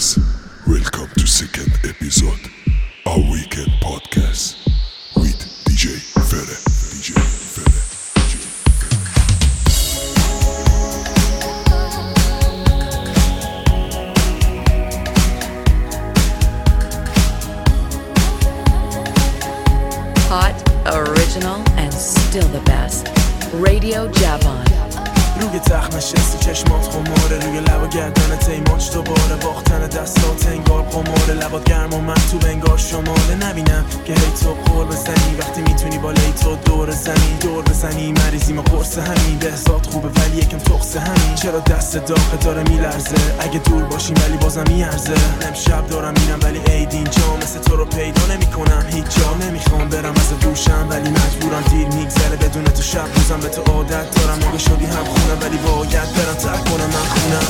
guys, welcome to second episode our weekend podcast with DJ Fere. Hot, original, and still the best. Radio Javon. روی تخت نشستی چشمات خماره، روی لب و گردنت ایماج دوباره، باختن دستات انگار قماره، لبات گرم و من تو بنگار شماله. نبینم که هی تو قول بزنی وقتی میتونی بالای تو دور بزنی مریضیم و قرص همین بهزاد خوبه ولی یکم تقص همین. چرا دست داغه داره میلرزه، اگه دور باشیم ولی بازم میارزه. امشب دارم میرم ولی عید اینجا، مثل تو رو پیدا نمیکنم هیچ جا. نمیخوام برم از دوشم ولی مجبورم، دیر میگذره بدون تو شب روزم به تو عادت دارم. موقع شدی هم خونم ولی باید برم ترک کنم من خونم.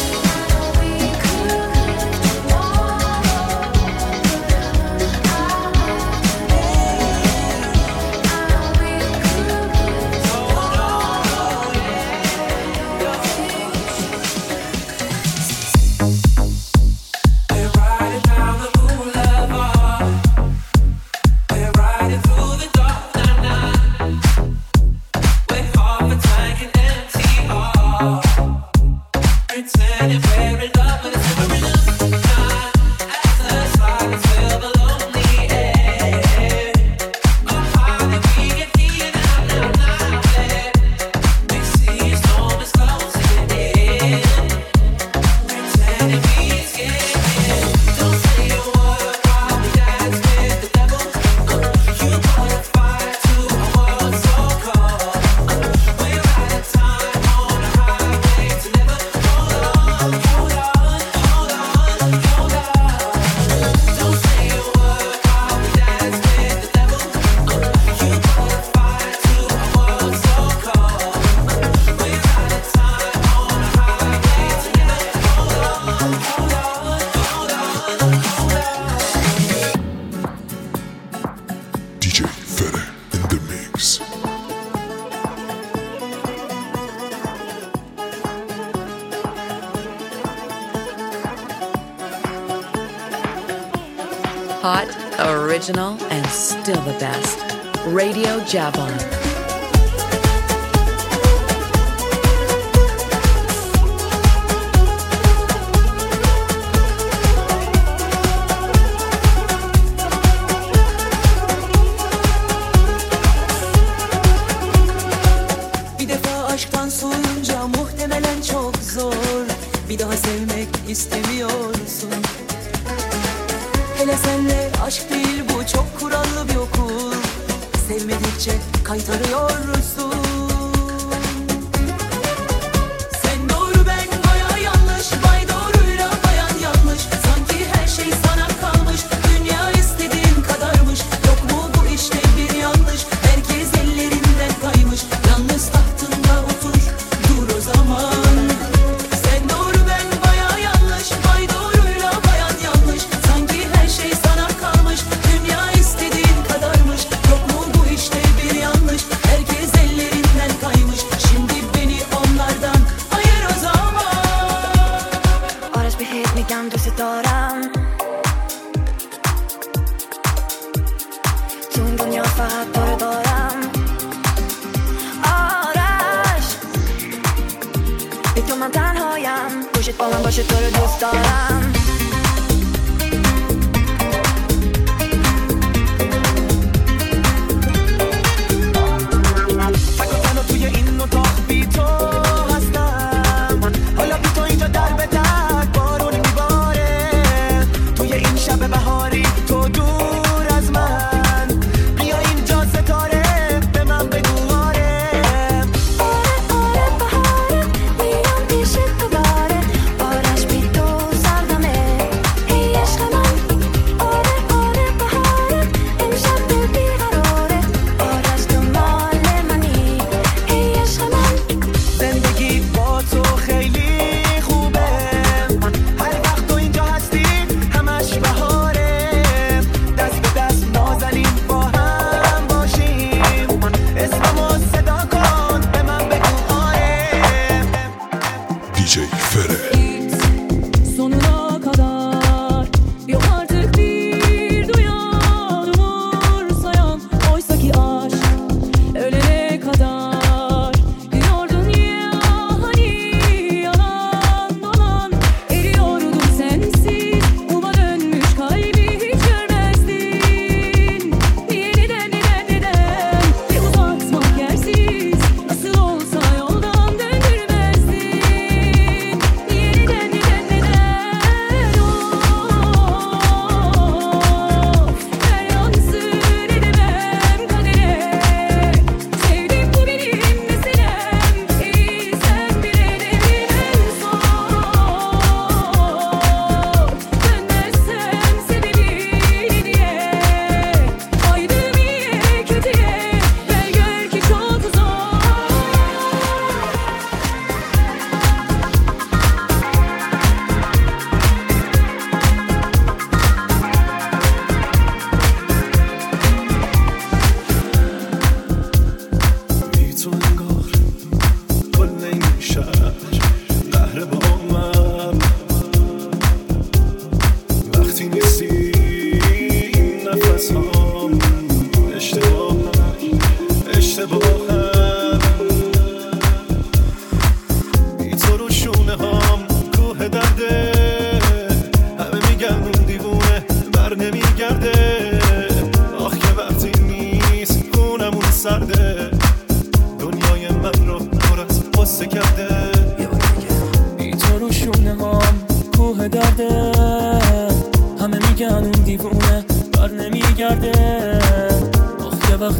Hot, original, and still the best. Radio Javon. Bir defa aşktan soğuyunca muhtemelen çok zor. Bir daha sevmek istemiyorsun. Hele senle aşk değil bu, çok kurallı bir okul. Sevmedikçe kaytarıyorsun. Sen doğru ben baya yanlış, bay doğruyla bayan yanlış. Sanki her şey sana kalmış, dünya istediğin kadarmış. Yok mu bu işte bir yanlış, herkes ellerinden kaymış. Yalnız tahtında otur, dur o zaman. Sen doğru ben baya yanlış, bay doğruyla bayan yanlış. Sanki her şey sana kalmış, dünya istediğin kadarmış. Yok mu bu işte bir yanlış, herkes ellerinden kaymış. Şimdi beni onlardan ayır o zaman. آرش بهت میگم دوست دارم، تو این دنیا فقط تو رو دارم. آرش بی تو من تنهایم، پشت با من باشه تو رو دوست دارم. فکر کنم توی این اتاق بی تو هستم، حالا بی تو اینجا در به در بارون میباره. توی این شب بهاری تو دور از من، بیا اینجا ستاره به من بگو آره. آره آره بهاره میام پیش تو داره. آرش بی تو سردمه، ای عشق من. آره آره بهاره امشب دل بیقراره. آرش تو مال منی، ای عشق من. زندگی با تو خیلی خوبه، هر وقت تو اینجا هستی همش بهاره. دست به دست نازنین با هم باشیم، اسممو صدا کن به من بگو آره. DJ Fere. Sonuna kadar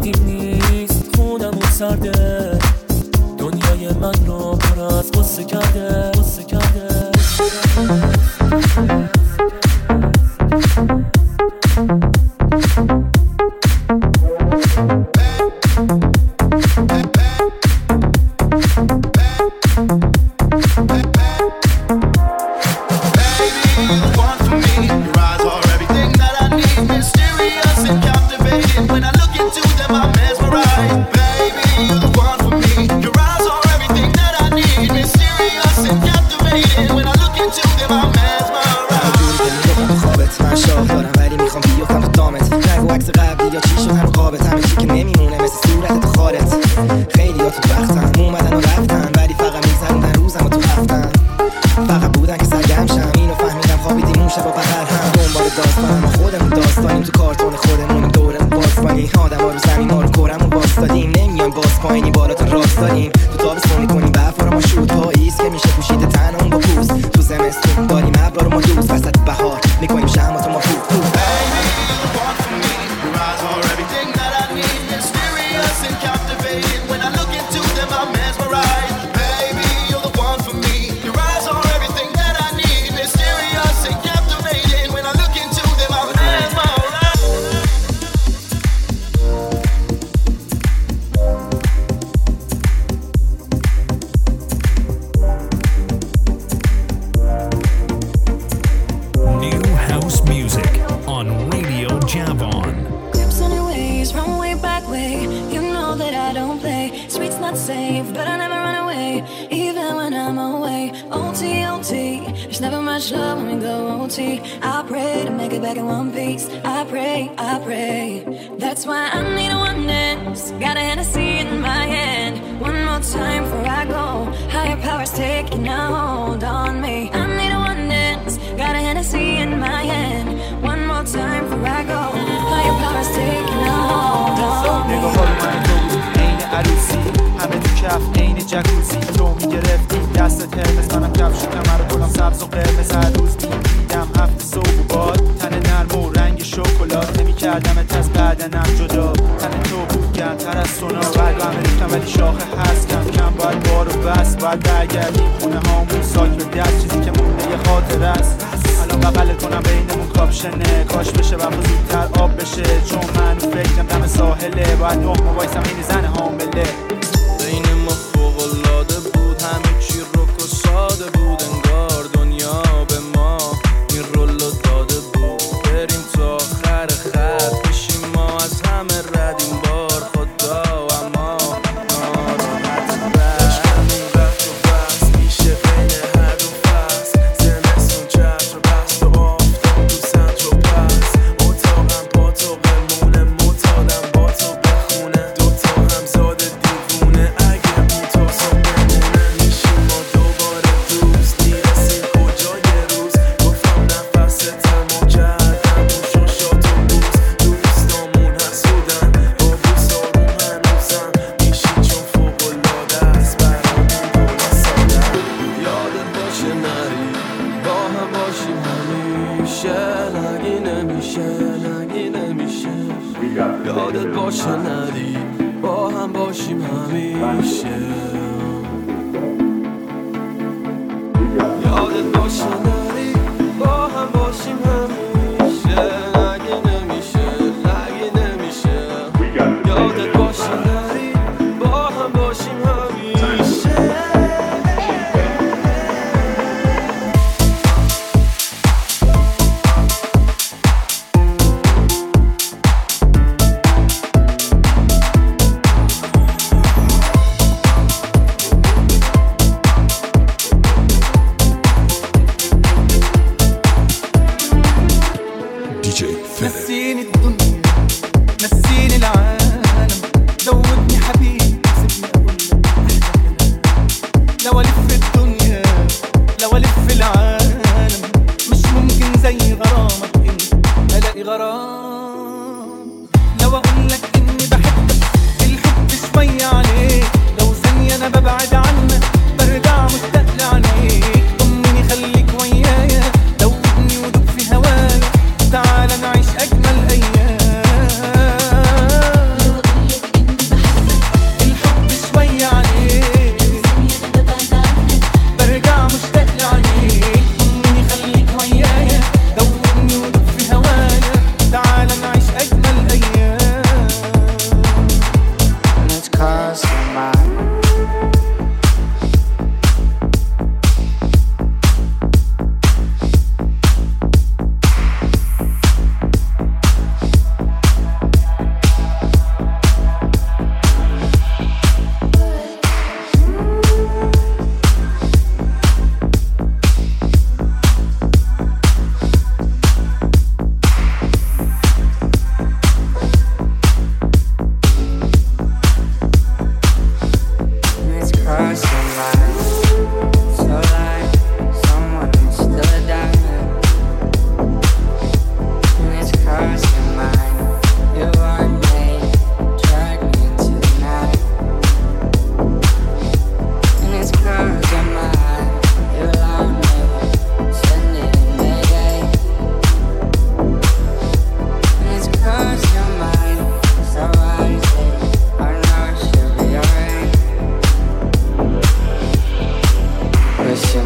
وقتیم نیست خونم و سرده، دنیای من رو پر از غصه کرده.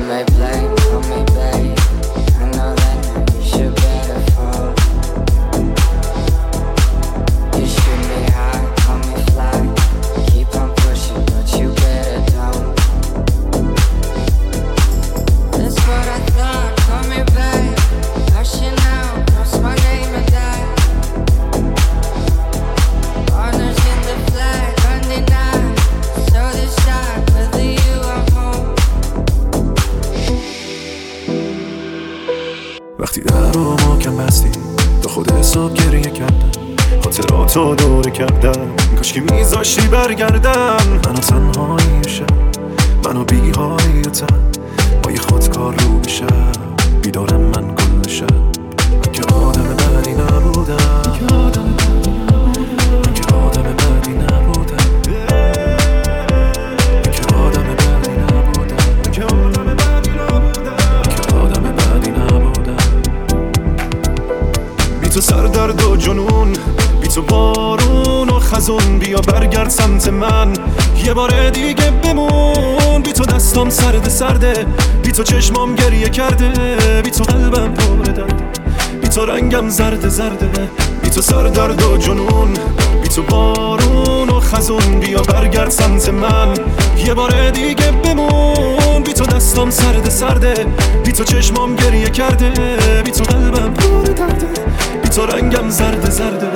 may blame on me, babe. I know that you should better fall. You shoot me high, call me fly. Keep on pushing, but you better don't. That's what I thought, call me babe. Rushing out, cross my name and die. Honors in the flag, undenied. So this time, with you I'm home. وقتی در رو محکم بستی تا خود حساب گریه کردم، خاطراتو دوره کردم، کاش که میذاشتی برگردم. منو تنهایی و شب، منو بیهایی و تن، با یه خودکار رو بشم، بیدارم من کل شب. من که آدم بدی نبودم، من که آدم بدی نبودم، من که آدم بدی نبودم، من که آدم بدی نبودم. بی تو سردرد و جنون، بی تو بارون و خزون، بیا برگرد سمت من یه بار دیگه بمون. بی تو دستام سرده سرده، بی تو چشمام گریه کرده، بی تو قلبم پر درده، بی تو رنگم زرده زرده. بی تو سردرد و جنون، بی تو بارون و خزون، بیا برگرد سمت من یه بار دیگه بمون. بی تو دستام سرده سرده، بی تو چشمام گریه کرده، بی تو قلبم پر درده، بی تو رنگم زرده زرده.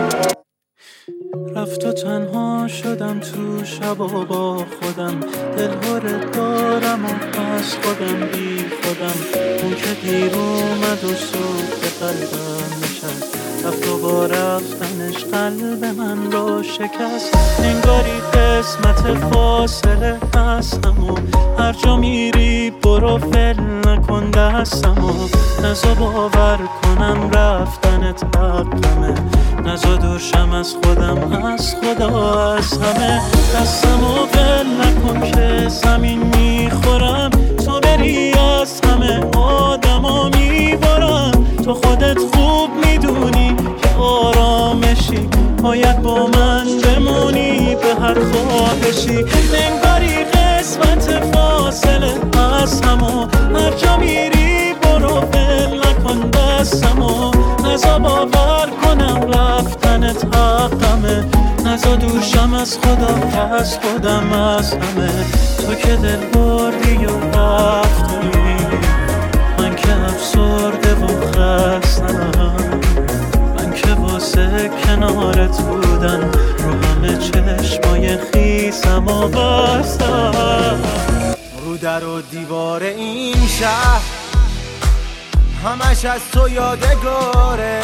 رفت و تنها شدم تو شب و با خودم، دلهوره دارم و از خودم بی خودم. اون که دیر اومد و سوخت قلبم نشست، رفت و با رفتنش قلب من رو شکست. انگاری قسمت فاصله هستم و هر جا میری برو فل نکن دستم و نزا باور کنم رفتنت حقمه، نزا دورشم از خودم، از خدا، از همه. دستم و فل نکن که زمین میخورم، تو بری از همه آدما میبارم. تو خودت خوب میدونی که آرامشی، باید با من بمونی به هر خواهشی. انگاری قسمت فاصله از همو هر جا میری برو فل نکن دستمو، نزا باور کنم رفتنت حقمه، نزا دورشم از خدا، از خودم، از همه. تو که دل بردی و رفتی، من که افسرده و خستم، من که واسه کنارت بودن رو همه چشمای خیسم و بستم. رو در و دیوار این شهر همش از تو یادگاره،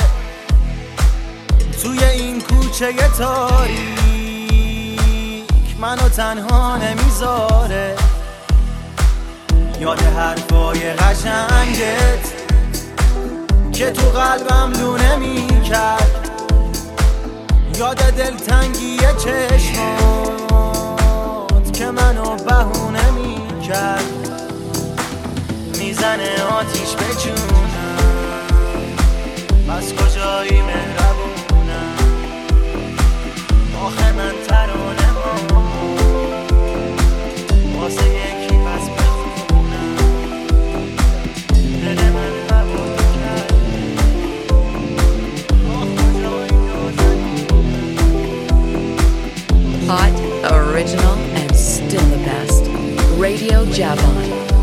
توی این کوچه تاریک منو تنها نمیذاره. یاد حرفای قشنگت که تو قلبم لونه میکرد، یاد دلتنگی چشمات که منو بهونه میکرد. میزنه آتیش به جونم، بس کجایی مهربونم، آخه من ترانه واسه یکی بس بخونم، دل من قبول کرد، کجایی نازنینم. Hot, original, and still the best. Radio Javon.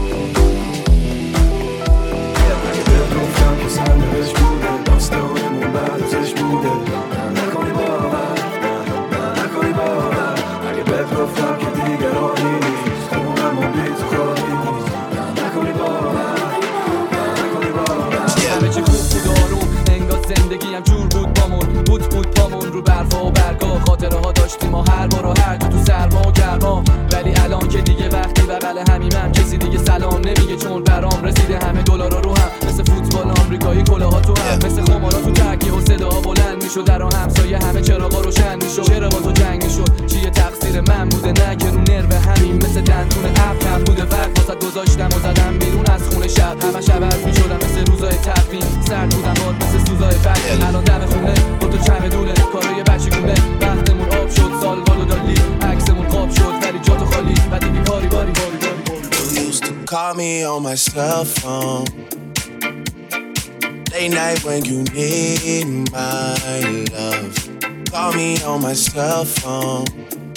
زندگیم جور بود بامون، بود پامون رو برفا و برگا. خاطره ها داشتیم ما هر بار و هر تو سرما و گرما، ولی الان که دیگه وقتی بغل همیمم کسی دیگه سلام نمیگه، چون برام رسیده همه دلارا رو هم. مثل فوتبال آمریکایی کلاها تو هم، مثل خمارا تو تکی و صداها بلند میشد، در همسایه همه چراغا روشن میشد. چرا با تو جنگ میشد؟ چیه تقصیر من بوده؟ نه که رو نرو همین مثل دندون ابرم بوده. وقت واسه گذاشتم و زدم بیرون از خونه شب، همش عوض میشدم مثل روزای تقویم. سرد بودم باد مثل سوزای برگ، الان دم خونه با تو چمدونه، کارای بچگونه. وقتمون آب شد، سال بالو دالی، عکسمون خواب شد، ولی جا تو خالی و دیگه کاری باری. Call me on my cell phone. Late night when you need my love. Call me on my cell phone.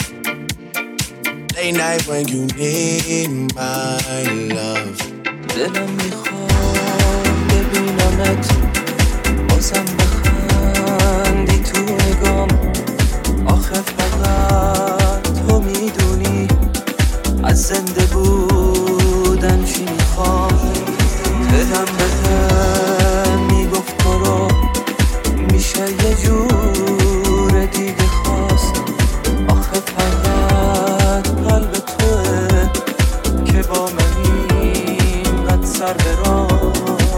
Late night when you need my love. دلم میخواد ببینمت بازم بخندی تو نگام. آخه فقط تو میدونی از زنده بودن چی میخوام. دلم بهم میگفت برو میشه یه جور دیگه خواست. آخه فقط قلب توه که با من اینقدر سر برام.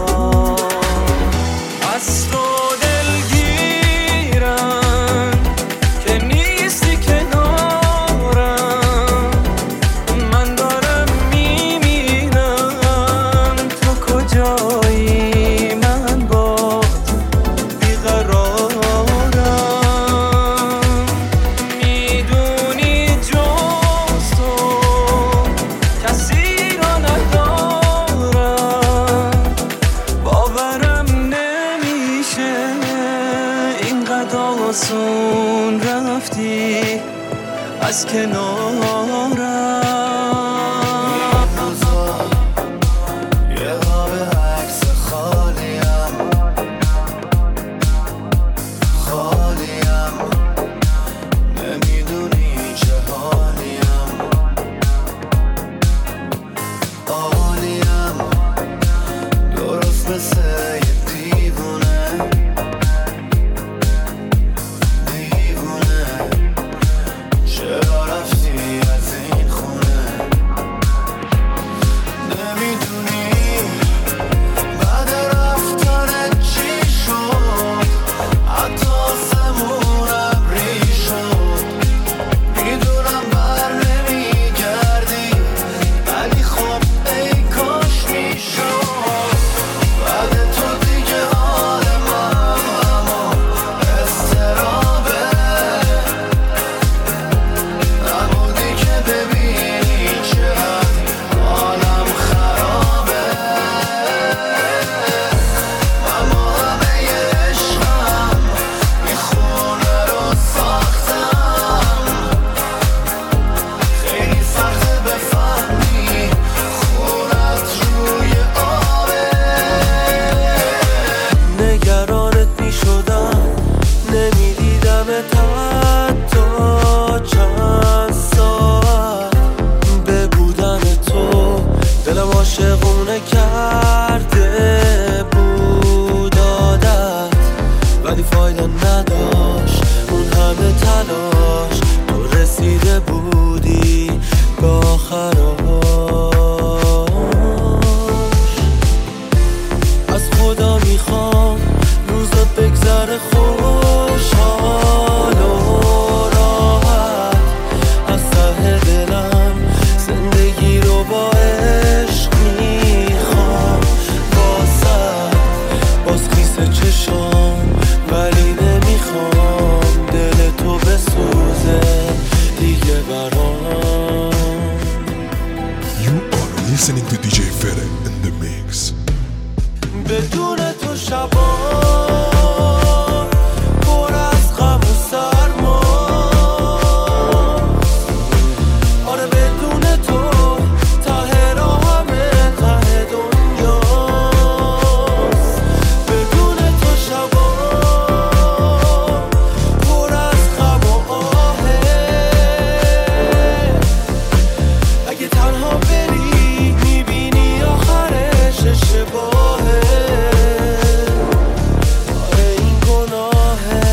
از تو دلگیرم که نیستی کنارم. من دارم میمیرم تو کجایی من باز بیقرارم. میدونی جز تو کسی را ندارم. باورم نمیشه اینقدر آسون رفتی از کنارم. یه قاب عکس خالیم خالیم. نمیدونی چه حالیم عالیم. درست مثل یه دیوونه دیوونه. چرا رفتی از این خونه؟ نمیدونی بعد رفتنت چی شد. حتی آسمون ابری شد. میدونم بر نمیگردی ولی خب ای کاش میشد. بعد تو دیگه حال من اما اضطرابه. نبودی که ببینی چقدر حالم خرابه. اما همه عشقم این خونه رو ساختم. خیلی سخته بفهمی خونت روی آبه. نگرانت میشدم نمیدیدمت حتی چند ساعت. به بودن تو دلم عاشقونه کرده بود عادت. ولی فایده نداشت اون همه تلاش. تو رسیده بودی به آخراش. از خدا میخوام روزت بگذره خوشحال و راحت. از ته دلم زندگی رو با عشق میخوام واسه. باز خیسه چشام ولی نمیخوام دل تو بسوزه دیگه برام. You are listening to DJ Fere in the mix. بدون تو شبا پر از غم و سرما. آره بدون تو ته راه همه ته دنیاست. بدون تو شبا پر از غم و آهه. اگه تنها بری میبینی آخرش اشتباهه. آره این گناهه.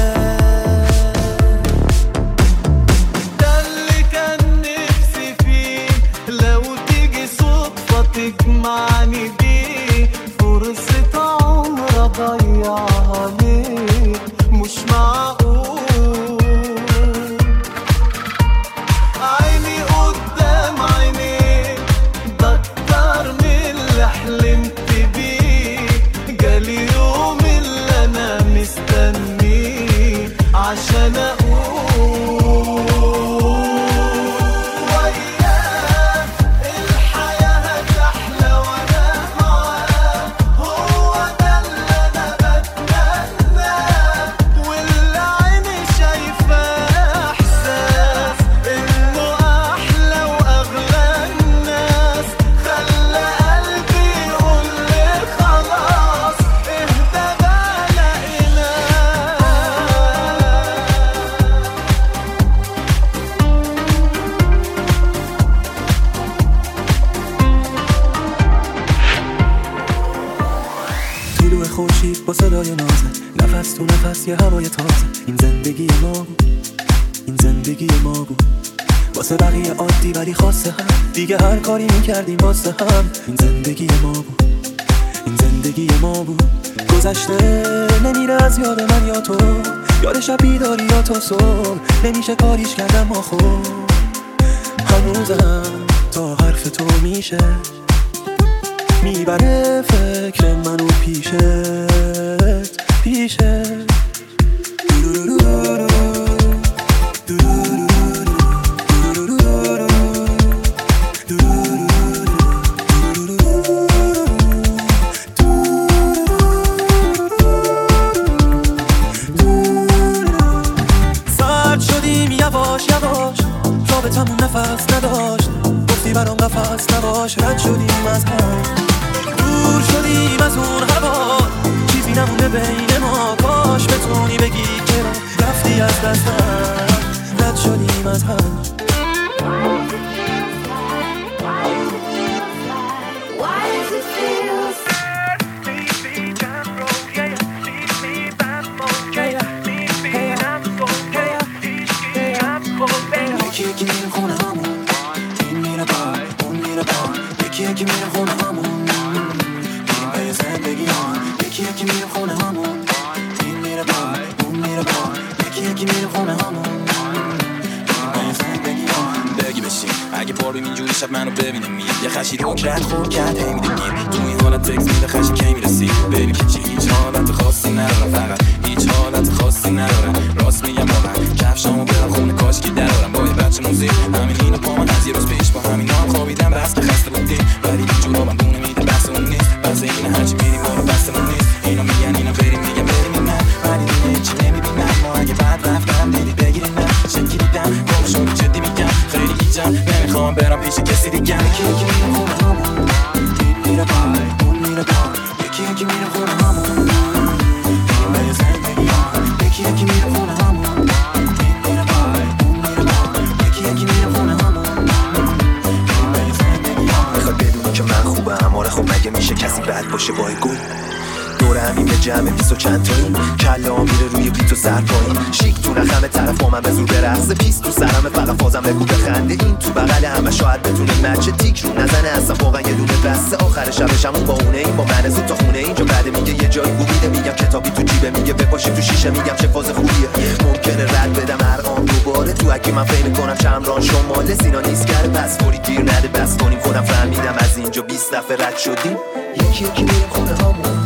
ده اللي كان نفسي فيه لو تيجي صدفة تجمعني بيه. فرصة عمر أضيعها ليه؟ مش معقول. عيني قدام عينيك ده أكتر من اللي حلمت بيه. جالي يوم اللي أنا مستنيه عشان أقول وياك الحياة هتحلى. خورشید با صدای نازت، نفس تو نفس یه هوای تازه. این زندگی ما بود، این زندگی ما بود، واسه بقیه عادی ولی خاصه هم. دیگه هر کاری میکردیم واسه هم. این زندگی ما بود، این زندگی ما بود. گذشته نمیره از یاد من یا تو، یاد شب بیداری یا تا صبح. نمیشه کاریش کردم ما خوب، هنوزم تا حرف تو میشه میبره فکر منو پیشت پیشت. سرد شدیم یواش یواش، رابطمون نفس نداشت. گفتی برام قفص نباش، رد شدیم از هم، دور شدیم از اون هوا. چیزی نمونه بین ما، کاش بتونی بگی چرا رفتی از دستم. رد شدیم از هم. یکی میره خونه همون، این میره بار، اون میره بار. یکی میره خونه همون، این به زندگی هم. یکی میره خونه همون، این میره بار، اون میره بار. یکی میره خونه همون، این به زندگی هم. بگی بشین اگه پاربیم اینجوری شب منو ببینه میاد یه خشید حکرت خور کرد هی میده گیر. تو این حالت تکس میده خشی کی میرسی ببین که چی هیچ حالت خاصی نداره، فقط هیچ حالت خاصی نداره. راست میگم واقعا کفشامو برم خونه کاش که درارم با یه بچه موزیک. همین اینو پا من از یه روز پیش با همینا هم خوابیدم بس که خسته بودیم ولی جورابم دونه میده بس اون نیست. بس این هرچی میریم ما رو بس اون نیست. اینا میگن اینا بریم میگم بریم نه ولی دیگه چی نمیبینم. ما اگه بعد رفتم دیدی بگیریم من شکی دیدم گمشون جدی میگم خیلی گیجم نمیخوام برم پیش کسی دیگه. یکی میره خونه همون، این میره بای اون میره بای. یکی میره خونه همون، این به زندگی هم. یکی میره خونه همون، این میره بای اون میره بای. یکی میره خونه همون، این به زندگی هم. میخواد بدونی که من خوبم، آره خب مگه میشه کسی بد باشه با گل؟ دور همین یه جمع 20 و چند تاییم، کله ها میره روی بیت و سر پایین. شیک تو نخمه طرف با من به زور برقصه، پیست تو سرمه فقط فازم بگو بخنده. این تو بغل همه شاید بتونه مچه تیک رو نزنه اصلا واقعا یه دونه بسته. آخر شبشمون با اونه این با من زود تا خونه اینجا بعد میگه یه جایی بوده. میگم کتابی تو جیبه میگه بپاشی تو شیشه. میگم چه فاز خوبیه ممکنه رد بدم ارقام دوباره. تو اگه من فکر میکنم چمران شماله سینا نیست کرده بس فوری گیر نده بس کنیم. خودم فهمیدم از اینجا 20 دفعه رد شدیم. یکی میره خونه همون،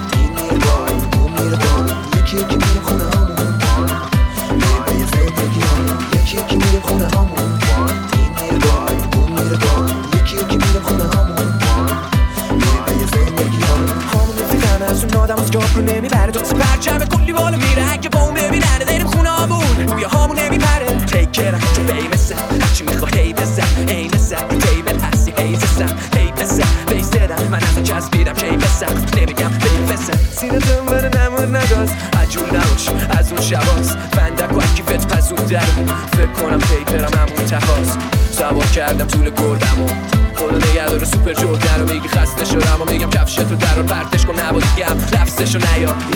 یکی میره خونه همون، میره به زندگی هم. یکی میره خونه همون، این میره بای اون میره بای. یکی میره خونه همون، میره به زندگی هم. خامون نفیدن از اون آدم از جاب رو نمیبره. دوست پرچم کلی بالا میره اگه با اون ببیننه. داریم خونه همون روی همون نمیپره. تیکرم چون بیمسه هرچی میخواه هی بزن ای نسه تیبل هستی هی زسم هی بسه بیستدم. من از چسبیدم چی بسم نمیگم بیفسه. سینه تون بره نمون نداز عجول نباش از اون شباز. بندک و کیفت پسون در فکر کنم پیپرم همون تخاص. سوار کردم طول گردم و خدا نگهدار سوپر جردن رو. میگی خسته شدم و میگم کفشتو در رو پرتش کن نبا دیگم لفظشو نیا.